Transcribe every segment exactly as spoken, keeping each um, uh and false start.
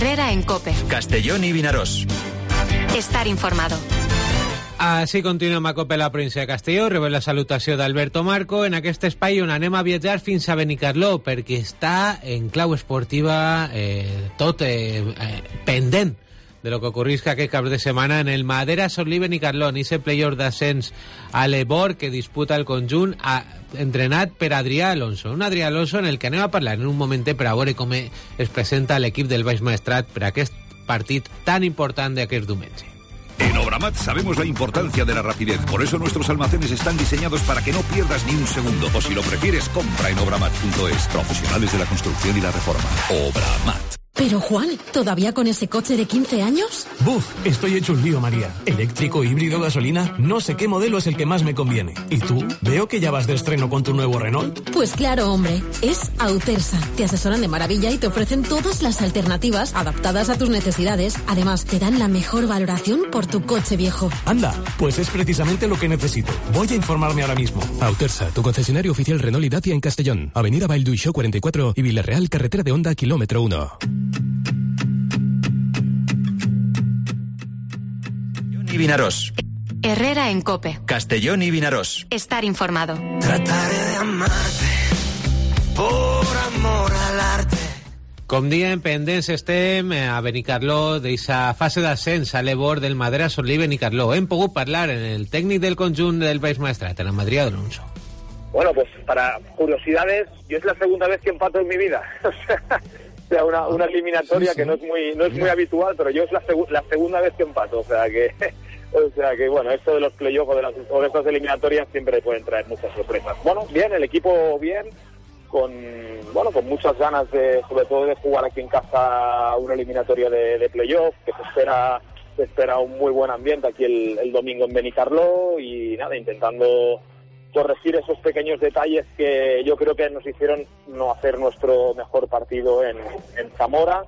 Herrera en COPE. Castellón i Vinaròs. Estar informado. Així continuem a COPE la província de Castelló. Rebem la salutació d'Alberto Marco en aquest espai on anem a viatjar fins a Benicarló, perquè està en clau esportiva eh, tot eh, eh, pendent de lo que ocorrisca aquest cap de setmana en el Madera Solí Benicarló, en ese playoff d'ascens a l'Ebor que disputa el conjunt a, entrenat per Adrià Alonso. Un Adrià Alonso en el que anem a parlar en un momentet per a veure com es presenta l'equip del Baix Maestrat per a aquest partit tan important d'aquest diumenge. En Obramat sabemos la importancia de la rapidez, por eso nuestros almacenes están diseñados para que no pierdas ni un segundo. O si lo prefieres, compra en obramat punto es. Profesionales de la construcción y la reforma. Obramat. Pero Juan, ¿todavía con ese coche de quince años? Buf, estoy hecho un lío, María. Eléctrico, híbrido, gasolina, no sé qué modelo es el que más me conviene. ¿Y tú? Veo que ya vas de estreno con tu nuevo Renault. Pues claro, hombre, es Autersa. Te asesoran de maravilla y te ofrecen todas las alternativas adaptadas a tus necesidades. Además, te dan la mejor valoración por tu coche viejo. Anda, pues es precisamente lo que necesito. Voy a informarme ahora mismo. Autersa, tu concesionario oficial Renault y Dacia en Castellón. Avenida Vallduixó cuarenta y cuatro y Villarreal, carretera de Honda, kilómetro uno. Y Vinaròs. Herrera en COPE. Castellón y Vinaròs. Estar informado. Trataré de amarte por amor al arte. Com diem, pendents estem a Benicarló d'eixa fase d'ascens a l'Ebor del Madera Solí Benicarló. Hem pogut parlar en el tècnic del conjunt del Baix Maestrat, en Adrià Alonso. Bueno, pues para curiosidades, yo es la segunda vez que empato en mi vida. O sea, una, una eliminatoria sí, sí. que no es muy no es muy habitual, pero yo es la, segu la segunda vez que empato, o sea que o sea que bueno, esto de los playoffs o de las o de estas eliminatorias siempre pueden traer muchas sorpresas. Bueno, bien, el equipo bien, con bueno, con muchas ganas de, sobre todo de jugar aquí en casa una eliminatoria de, de playoff, que se espera se espera un muy buen ambiente aquí el, el domingo en Benicarló y nada, intentando corregir esos pequeños detalles que yo creo que nos hicieron no hacer nuestro mejor partido en, en Zamora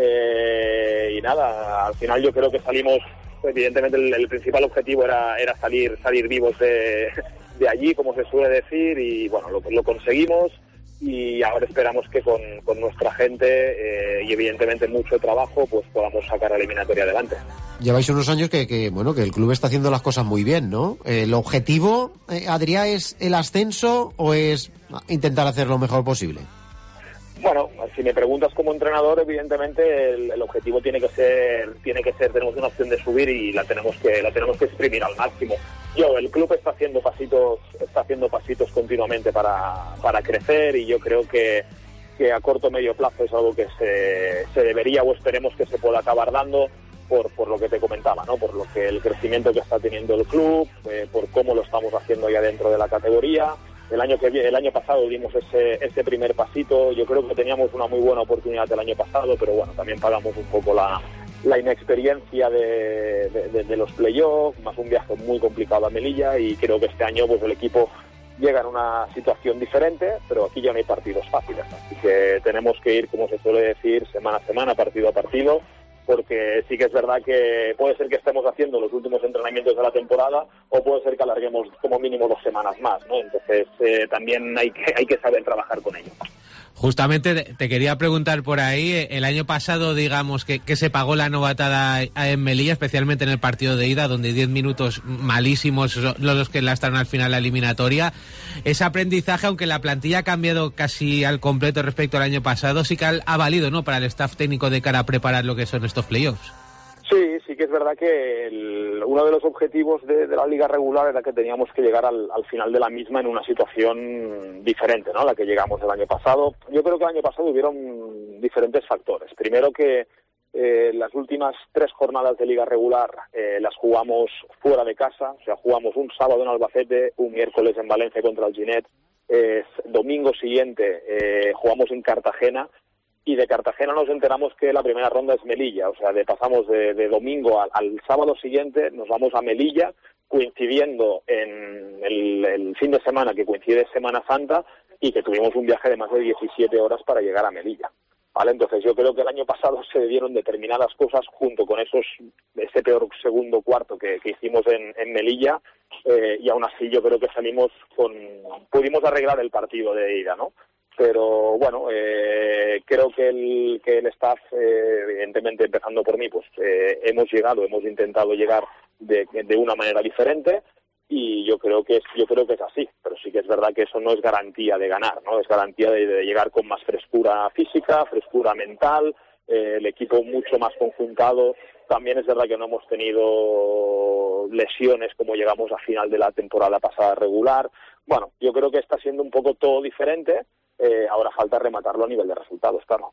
eh, y nada, al final yo creo que salimos, evidentemente el, el principal objetivo era, era salir salir vivos de, de allí, como se suele decir, y bueno, lo, lo conseguimos y ahora esperamos que con, con nuestra gente eh, y evidentemente mucho trabajo pues podamos sacar la eliminatoria adelante. Lleváis unos años que, que bueno que el club está haciendo las cosas muy bien, ¿no? ¿El objetivo, eh, Adrià, es el ascenso o es intentar hacer lo mejor posible? Bueno, si me preguntas como entrenador, evidentemente el, el objetivo tiene que ser, tiene que ser, tenemos una opción de subir y la tenemos que, la tenemos que exprimir al máximo. Yo, el club está haciendo pasitos, está haciendo pasitos continuamente para, para crecer y yo creo que, que a corto o medio plazo es algo que se, se debería o esperemos que se pueda acabar dando por, por lo que te comentaba, ¿no? Por lo que el crecimiento que está teniendo el club, eh, por cómo lo estamos haciendo ya dentro de la categoría. El año que el año pasado dimos ese ese primer pasito. Yo creo que teníamos una muy buena oportunidad el año pasado, pero bueno, también pagamos un poco la, la inexperiencia de, de, de, de los playoffs, más un viaje muy complicado a Melilla, y creo que este año pues el equipo llega en una situación diferente, pero aquí ya no hay partidos fáciles, así que tenemos que ir, como se suele decir, semana a semana, partido a partido, porque sí que es verdad que puede ser que estemos haciendo los últimos entrenamientos de la temporada o puede ser que alarguemos como mínimo dos semanas más, ¿no? Entonces eh, también hay que, hay que saber trabajar con ello. Justamente te quería preguntar por ahí, el año pasado digamos que, que se pagó la novatada en Melilla, especialmente en el partido de ida, donde diez minutos malísimos los que lastraron al final la eliminatoria. Ese aprendizaje, aunque la plantilla ha cambiado casi al completo respecto al año pasado, sí que ha, ha valido, ¿no?, para el staff técnico de cara a preparar lo que son estos playoffs. Sí, sí que es verdad que el, uno de los objetivos de, de la liga regular era que teníamos que llegar al, al final de la misma en una situación diferente, ¿no?, a la que llegamos el año pasado. Yo creo que el año pasado hubieron diferentes factores. Primero que eh, las últimas tres jornadas de liga regular eh, las jugamos fuera de casa, o sea, jugamos un sábado en Albacete, un miércoles en Valencia contra el Ginet, eh, domingo siguiente eh, jugamos en Cartagena. Y de Cartagena nos enteramos que la primera ronda es Melilla, o sea, de, pasamos de, de domingo al, al sábado siguiente, nos vamos a Melilla, coincidiendo en el, el fin de semana que coincide Semana Santa y que tuvimos un viaje de más de diecisiete horas para llegar a Melilla, ¿vale? Entonces yo creo que el año pasado se dieron determinadas cosas junto con esos ese peor segundo cuarto que, que hicimos en, en Melilla eh, y aún así yo creo que salimos con, pudimos arreglar el partido de ida, ¿no? Pero bueno, eh, creo que el, que el staff, eh, evidentemente empezando por mí, pues eh, hemos llegado, hemos intentado llegar de, de una manera diferente, y yo creo que es, yo creo que es así, pero sí que es verdad que eso no es garantía de ganar, ¿no? Es garantía de, de llegar con más frescura física, frescura mental, eh, el equipo mucho más conjuntado. También es verdad que no hemos tenido lesiones como llegamos a final de la temporada pasada regular. Bueno, yo creo que está siendo un poco todo diferente, eh, ahora falta rematarlo a nivel de resultados, claro.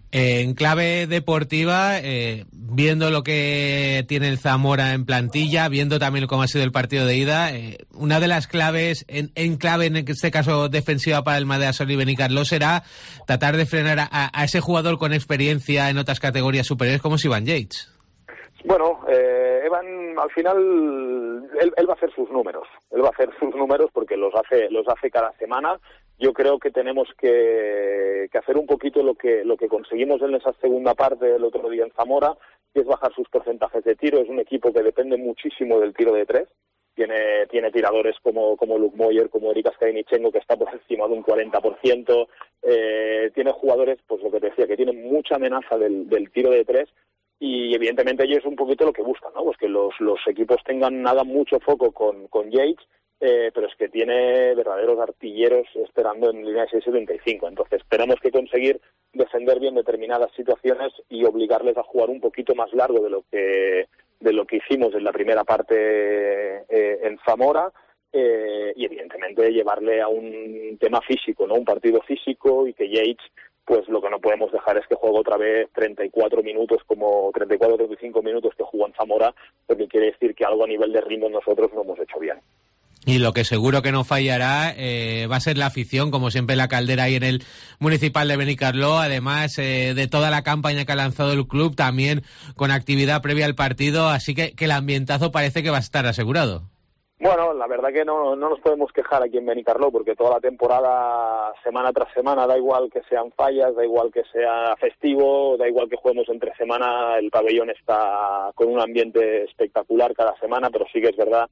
En clave deportiva, eh, viendo lo que tiene el Zamora en plantilla, viendo también cómo ha sido el partido de ida, eh, una de las claves, en, en clave en este caso defensiva para el Madrid y Benicarló, será tratar de frenar a, a ese jugador con experiencia en otras categorías superiores como es Ivan Yates. Bueno, eh, Evan, al final, él, él va a hacer sus números, él va a hacer sus números porque los hace, los hace cada semana. Yo creo que tenemos que, que hacer un poquito lo que, lo que conseguimos en esa segunda parte del otro día en Zamora, que es bajar sus porcentajes de tiro. Es un equipo que depende muchísimo del tiro de tres. Tiene, tiene tiradores como, como Luke Moyer, como Eric Askainichenko, que está por encima de un cuarenta por ciento. Eh, tiene jugadores, pues lo que te decía, que tienen mucha amenaza del, del tiro de tres. Y evidentemente ellos es un poquito lo que buscan, ¿no? Pues que los, los equipos tengan nada mucho foco con, con Yates, eh, pero es que tiene verdaderos artilleros esperando en línea de seis setenta y cinco. Entonces tenemos que conseguir defender bien determinadas situaciones y obligarles a jugar un poquito más largo de lo que de lo que hicimos en la primera parte eh, en Zamora, eh, y evidentemente llevarle a un tema físico, ¿no? Un partido físico, y que Yates, pues lo que no podemos dejar es que juegue otra vez treinta y cuatro minutos, como treinta y cuatro treinta y cinco minutos que jugó en Zamora, porque quiere decir que algo a nivel de ritmo nosotros no hemos hecho bien. Y lo que seguro que no fallará eh, va a ser la afición, como siempre la caldera ahí en el Municipal de Benicarló, además eh, de toda la campaña que ha lanzado el club, también con actividad previa al partido, así que, que el ambientazo parece que va a estar asegurado. Bueno, la verdad que no, no nos podemos quejar aquí en Benicarló, porque toda la temporada, semana tras semana, da igual que sean fallas, da igual que sea festivo, da igual que juguemos entre semana, el pabellón está con un ambiente espectacular cada semana, pero sí que es verdad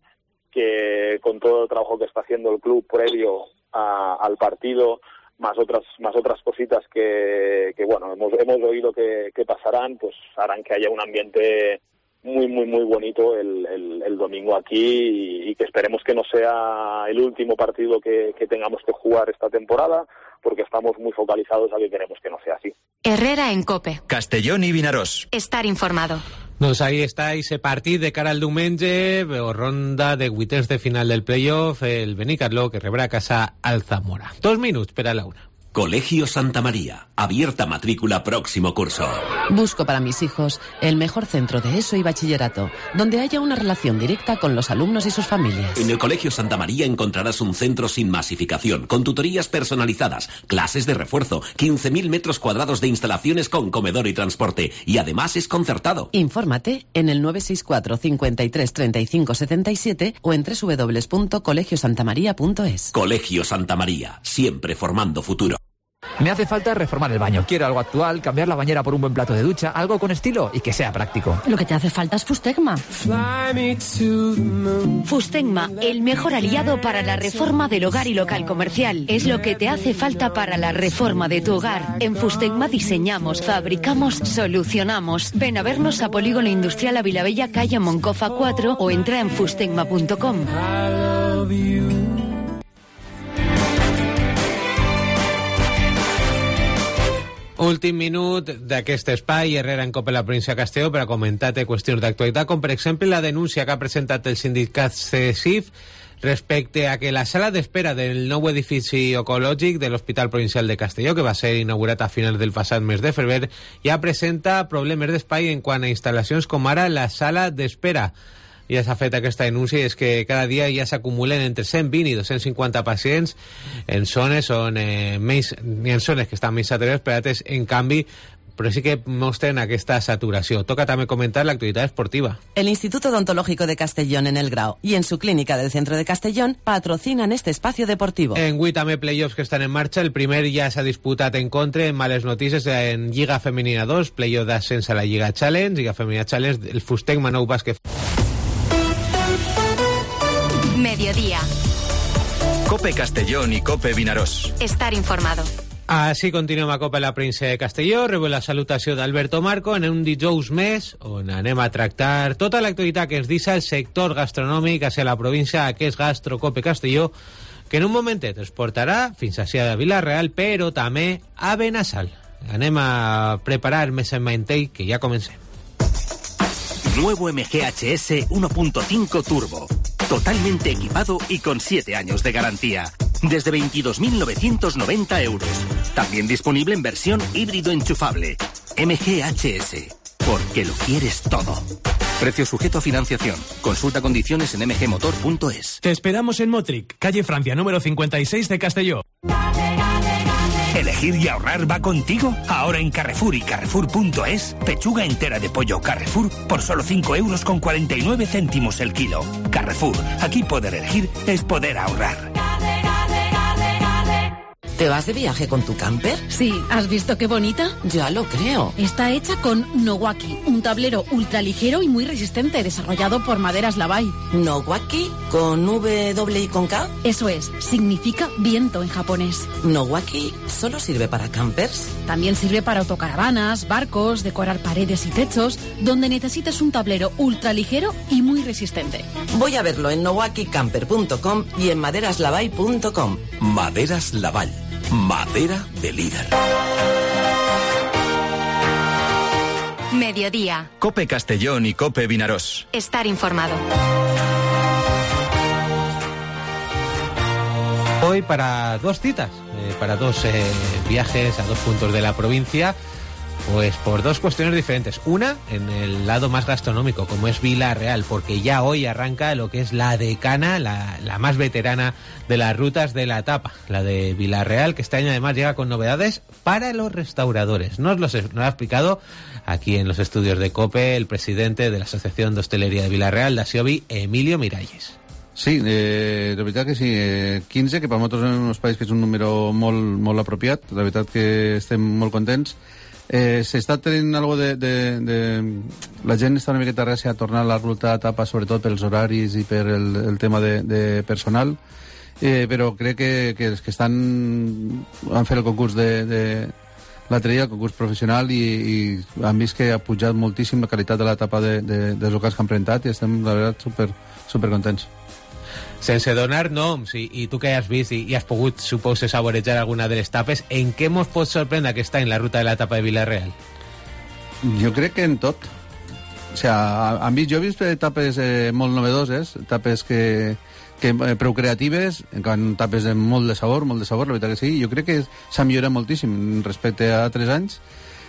que con todo el trabajo que está haciendo el club previo a, al partido, más otras más otras cositas que, que bueno, hemos hemos oído que, que pasarán, pues harán que haya un ambiente muy, muy, muy bonito el, el, el domingo aquí, y, y que esperemos que no sea el último partido que, que tengamos que jugar esta temporada, porque estamos muy focalizados a que queremos que no sea así. Herrera en COPE. Castellón i Vinaròs. Estar informado. Doncs ahí està ese partit de cara al diumenge, o ronda de vuitens de final del playoff, el Benicarló que rebrà a casa al Zamora. Dos minuts per a la una. Colegio Santa María. Abierta matrícula próximo curso. Busco para mis hijos el mejor centro de ESO y bachillerato, donde haya una relación directa con los alumnos y sus familias. En el Colegio Santa María encontrarás un centro sin masificación, con tutorías personalizadas, clases de refuerzo, quince mil metros cuadrados de instalaciones con comedor y transporte, y además es concertado. Infórmate en el nueve seis cuatro, cincuenta y tres, treinta y cinco, setenta y siete o en doble u doble u doble u punto colegio santa maría punto es. Colegio Santa María, siempre formando futuro. Me hace falta reformar el baño. Quiero algo actual, cambiar la bañera por un buen plato de ducha, algo con estilo y que sea práctico. Lo que te hace falta es Fustegma. Fustegma, el mejor aliado para la reforma del hogar y local comercial. Es lo que te hace falta para la reforma de tu hogar. En Fustegma diseñamos, fabricamos, solucionamos. Ven a vernos a Polígono Industrial Avilabella, calle Moncofa cuatro, o entra en fustegma punto com. Últim minut d'aquest espai, Herrera en COPE la província de Castelló, per a comentar-te qüestions d'actualitat, com per exemple la denúncia que ha presentat el sindicat C S I F respecte a que la sala d'espera del nou edifici ecològic de l'Hospital Provincial de Castelló, que va ser inaugurat a finals del passat mes de febrer, ja presenta problemes d'espai en quant a instal·lacions, com ara la sala d'espera. Ja s'ha fet aquesta denúncia, i és que cada dia ja s'acumulen entre cent vint i dos-cents cinquanta pacients en zones on eh, menys, ni en zones que estan més saturades, per altres, en canvi, però sí que mostren aquesta saturació. Toca també comentar l'actualitat esportiva. El Instituto Odontológico de Castellón en El Grau y en su clínica del centro de Castellón patrocinan este espacio deportivo. En Wii també playoffs que estan en marxa. El primer ja s'ha disputat en contra, en males notícies, en Lliga Femenina dos, playoff d'ascens a la Lliga Challenge, Lliga Femenina Challenge, el Fustegma Nou Bàsquet. Mediodía. COPE Castellón y COPE Vinaròs. Estar informado. Així continuem a Copa la Província de Castelló. Rebeu la salutació d'Alberto Marco en un dijous més on anem a tractar tota l'actualitat que ens deixa el sector gastronòmic hacia la província, que és Gastro Cope Castelló, que en un momentet es portarà fins a Cia de Vilareal, però també a Benassal. Anem a preparar més en mantell, que ja comencem. Nuevo M G H S uno punto cinco Turbo. Totalmente equipado y con siete años de garantía. Desde veintidós mil novecientos noventa euros. También disponible en versión híbrido enchufable. M G H S. Porque lo quieres todo. Precio sujeto a financiación. Consulta condiciones en m g motor punto es. Te esperamos en Motric, calle Francia, número cincuenta y seis de Castelló. ¿Elegir y ahorrar va contigo? Ahora en Carrefour y Carrefour punto es, pechuga entera de pollo Carrefour por solo cinco euros con cuarenta y nueve céntimos el kilo. Carrefour, aquí poder elegir es poder ahorrar. ¿Te vas de viaje con tu camper? Sí, ¿has visto qué bonita? Ya lo creo. Está hecha con Nowaki, un tablero ultraligero y muy resistente, desarrollado por Maderas Lavai. ¿Nowaki? ¿Con W y con K? Eso es, significa viento en japonés. ¿Nowaki solo sirve para campers? También sirve para autocaravanas, barcos, decorar paredes y techos, donde necesites un tablero ultraligero y muy resistente. Voy a verlo en nowaki camper punto com y en maderas lavai punto com. Maderas Laval. Madera de líder. Mediodía. Cope Castellón y Cope Vinarós. Estar informado. Hoy para dos citas, eh, para dos eh, viajes a dos puntos de la provincia, pues por dos cuestiones diferentes. Una, en el lado más gastronómico, como es Vilareal, porque ya hoy arranca lo que es la decana, la, la más veterana de las rutas de la etapa, la de Vilareal, que este año además llega con novedades para los restauradores. Nos, los, nos lo ha explicado aquí en los estudios de COPE el presidente de la Asociación de Hostelería de Vilareal, d'Asiovi, Emilio Miralles. Sí, eh, de veritat que sí, eh, quinze, que per nosaltres en uns països que és un número molt, molt apropiat, de veritat que estem molt contents. Eh, s'està tenint algo de, de, de... La gent està una miqueta rècia a tornar a la ruta d'etapa, sobretot pels horaris i per el, el tema de, de personal, eh, però crec que, que els que estan han fet el concurs de, de l'altre dia, el concurs professional, i, i han vist que ha pujat moltíssim la qualitat de l'etapa de, de, dels locals que han presentat i estem, la veritat, super, super contents. Sense donar noms, i, i tu que has vist i, i has pogut, suposo, saborejar alguna de les tapes, en què mos pot sorprendre que està en la ruta de l'etapa de Vilareal? Jo crec que en tot. O sea, han vist, jo he vist etapes eh, molt novedoses, etapes que, que eh, prou creatives, en etapes de molt de sabor, molt de sabor, la veritat que sí. Jo crec que s'ha millorat moltíssim respecte a altres anys.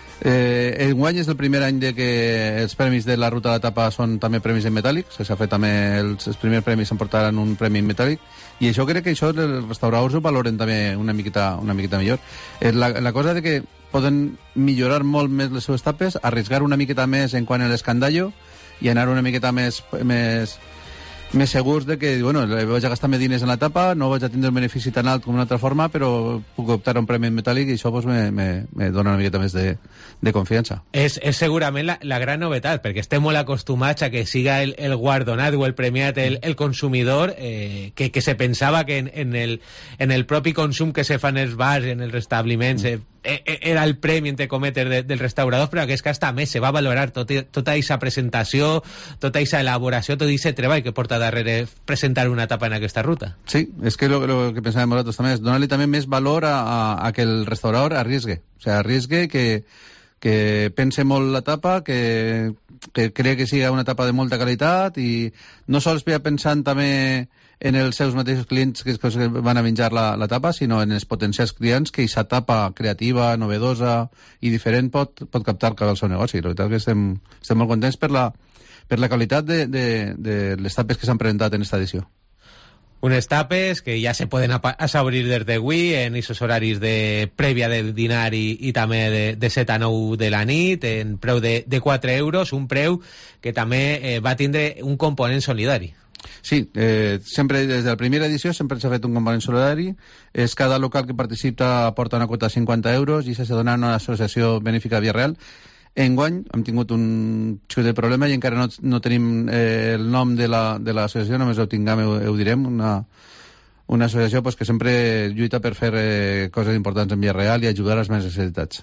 Eh, enguany és el primer any de que els premis de la ruta de l'etapa són també premis en metàl·lic, s'ha fet també els, els primers premis s'emportaran un premi en metàl·lic, i això crec que això els restauradors ho valoren també una miqueta, una miqueta millor. Eh, la, la cosa de que poden millorar molt més les seves tapes, arriesgar una miqueta més en quant a l'escandallo i anar una miqueta més, més, més segurs de que, bueno, vaig a gastar més diners en la tapa, no vaig a tindre un benefici tan alt com una altra forma, però puc optar a un premi en metàl·lic i això pues, me, me, me dona una miqueta més de, de confiança. És, és segurament la, la gran novetat, perquè estem molt acostumats a que siga el, el guardonat o el premiat el, el consumidor, eh, que, que se pensava que en, en, el, en el propi consum que se fa en els bars, en els establiments, mm. eh, era el premi, entre cometes, de, del restaurador, però aquest cas també se va valorar tot, tota aquesta presentació, tota aquesta elaboració, tot aquest treball que porta darrere presentar una etapa en aquesta ruta. Sí, és que lo, lo que pensàvem nosaltres també és donar-li també més valor a, a, a que el restaurador arriesgue, o sea, arriesgue que, que pense molt l'etapa, que, que cree que sigui una etapa de molta qualitat i no sols pensant també en els seus mateixos clients que, que van a menjar l'etapa, sinó en els potencials clients que aquesta etapa creativa, novedosa i diferent pot, pot captar cap al seu negoci. La veritat que estem, estem molt contents per la, per la qualitat de, de, de les tapes que s'han presentat en aquesta edició. Unes tapes que ja se poden assaborir des d'avui en aquests horaris de prèvia del dinar i, i també de, de set a nou de la nit, en preu de, de quatre euros, un preu que també eh, va tindre un component solidari. Sí, eh, sempre des de la primera edició sempre s'ha fet un component solidari. És cada local que participa aporta una quota de cinquanta euros i s'ha de donar a una associació benéfica Vilareal. Enguany hem tingut un xic de problema i encara no, no tenim eh, el nom de l'associació, la, només ho tinguem, ho, ho direm, una, una associació pues, que sempre lluita per fer eh, coses importants en via real i ajudar als més necessitats.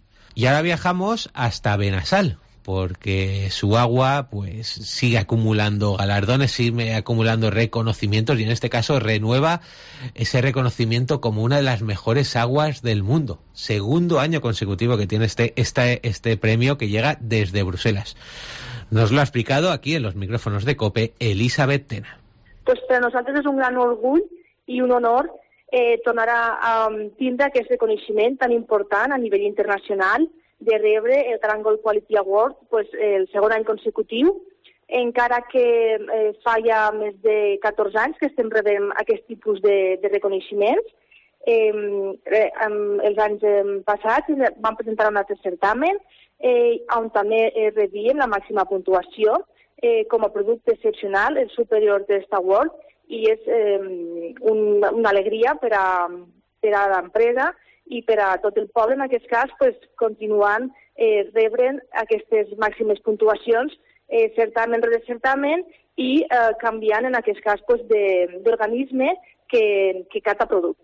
Y ahora viajamos hasta Benassal, porque su agua pues sigue acumulando galardones, sigue acumulando reconocimientos y en este caso renueva ese reconocimiento como una de las mejores aguas del mundo. Segundo año consecutivo que tiene este, este, este premio que llega desde Bruselas. Nos lo ha explicado aquí en los micrófonos de COPE Elisabet Tena. Pues per nosaltres és un gran orgull i un honor eh, tornar a, a tindre aquest reconeixement tan important a nivell internacional de rebre el Grand Gold Quality Award pues, el segon any consecutiu, encara que eh, fa ja més de catorze anys que estem rebent aquest tipus de, de reconeixements. Eh, eh, els anys eh, passats vam presentar un altre certamen eh, on també eh, rebíem la màxima puntuació eh, com a producte excepcional, el superior Test Award, i és eh, un, una alegria per a, per a l'empresa i per a tot el poble, en aquest cas, pues, continuant eh, rebent aquestes màximes puntuacions, eh, certamen rere certamen, i eh, canviant, en aquest cas, pues, d'organisme que, que cata productes.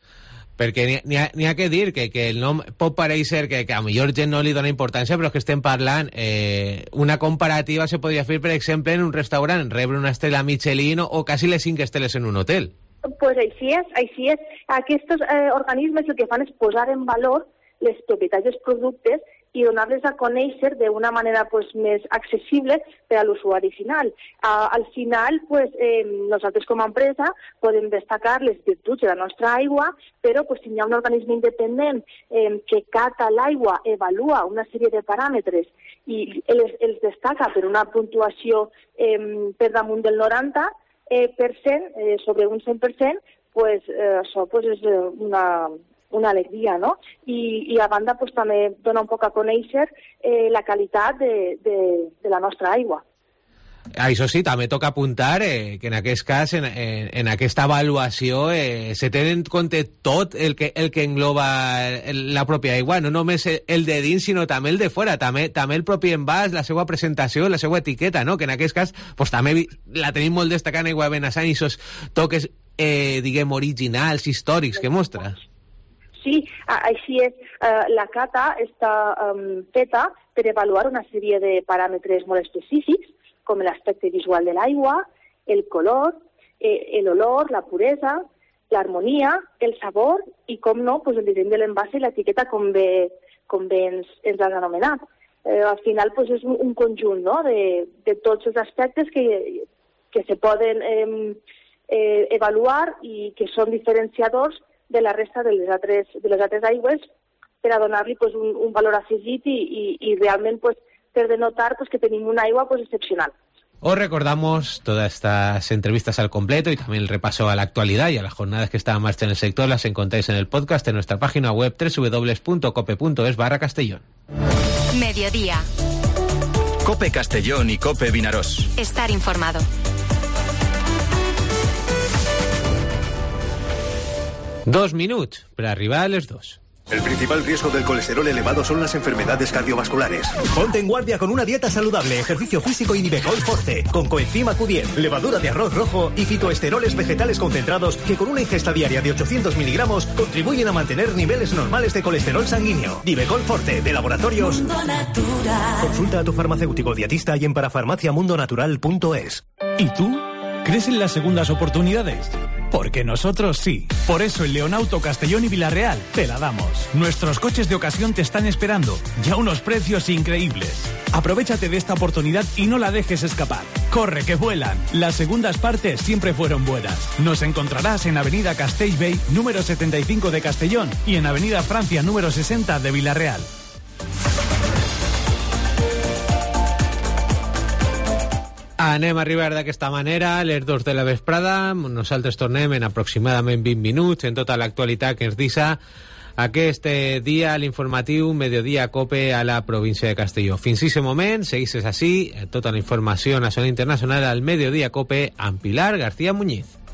Perquè n'hi ha, n'hi ha que dir que, que el nom pot pareixer que, que a millor gent no li dona importància, però que estem parlant, eh, una comparativa se podria fer, per exemple, en un restaurant, rebre una estrella Michelin o, o quasi les cinc esteles en un hotel. Pues així és, així és. Aquests eh, organismes el que fan és posar en valor les propietats dels productes i donar-les a conèixer d'una manera pues, més accessible per a l'usuari final. Uh, al final, pues, eh, nosaltres com a empresa podem destacar les virtuts de la nostra aigua, però pues, si hi ha un organisme independent eh, que cata l'aigua, evalua una sèrie de paràmetres i els, els destaca per una puntuació eh, per damunt del noranta per cent, eh, sobre un cent per cent, pues, eh, això pues, és una, una alegria, no? I, i a banda pues, també dona un poc a conèixer eh, la qualitat de, de, de la nostra aigua. Això sí, també toca apuntar eh, que en aquest cas, en, en, en aquesta avaluació, eh, se té en compte tot el que, el que engloba la pròpia aigua, no només el de dins, sinó també el de fora, també, també el propi envàs, la seva presentació, la seva etiqueta, no? Que en aquest cas pues, també la tenim molt destacant en Aigua de Benassal i aquests toques, eh, diguem, originals, històrics que mostra. Sí, així és. La cata està um, feta per avaluar una sèrie de paràmetres molt específics, com l'aspecte visual de l'aigua, el color, eh, l'olor, la puresa, l'harmonia, el sabor i, com no, pues, el disseny de l'envàs i l'etiqueta, com bé, com bé ens, ens has anomenat. Eh, al final pues, és un, un conjunt no? de, de tots els aspectes que, que se poden eh, eh, avaluar i que són diferenciadors de la resta de les altres, de les altres aigües per a donar-li pues, un, un valor afegit i, i, i realment pues, per denotar pues, que tenim una aigua pues, excepcional. Os recordamos todas estas entrevistas al completo y también el repaso a la actualidad y a las jornadas que están en marcha en el sector. Las encontráis en el podcast en nuestra página web doble u doble u doble u punto cope punto es barra Castellón. Mediodía. Cope Castellón y Cope Vinaròs. Estar informado. Dos minuts per arribar a les dos. El principal riesgo del colesterol elevado son las enfermedades cardiovasculares. Ponte en guardia con una dieta saludable, ejercicio físico y Nivecol Forte, con coenzima Q diez, levadura de arroz rojo y fitoesteroles vegetales concentrados que con una ingesta diaria de ochocientos miligramos contribuyen a mantener niveles normales de colesterol sanguíneo. Nivecol Forte, de Laboratorios Mundo Natural. Consulta a tu farmacéutico dietista y en parafarmacia mundo natural punto es. ¿Y tú? ¿Crees en las segundas oportunidades? Porque nosotros sí. Por eso en Leonauto Castellón y Villarreal te la damos. Nuestros coches de ocasión te están esperando. Ya unos precios increíbles. Aprovéchate de esta oportunidad y no la dejes escapar. Corre que vuelan. Las segundas partes siempre fueron buenas. Nos encontrarás en Avenida Castellbey, número setenta y cinco de Castellón y en Avenida Francia, número sesenta de Villarreal. Anem a arribar d'aquesta manera a les dos de la vesprada. Nosaltres tornem en aproximadament vint minuts en tota l'actualitat que ens deixa aquest dia a l'informatiu Mediodía Cope a la província de Castelló. Fins aquest moment, segueixes així, tota la informació nacional i internacional al Mediodía Cope amb Pilar García Muñiz.